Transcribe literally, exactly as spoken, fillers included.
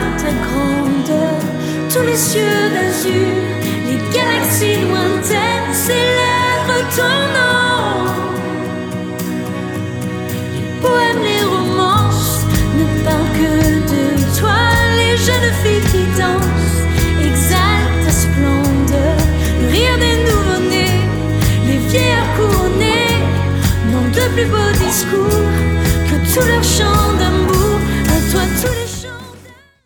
ta grandeur, tous les cieux d'azur, les galaxies lointaines célèbrent ton nom. Les poèmes, les romances ne parlent que de toi. Les jeunes filles qui dansent exaltent ta splendeur. Le rire des nouveau-nés, les vieillards couronnés n'ont de plus beaux discours que tout leur chant d'amour. À toi tous les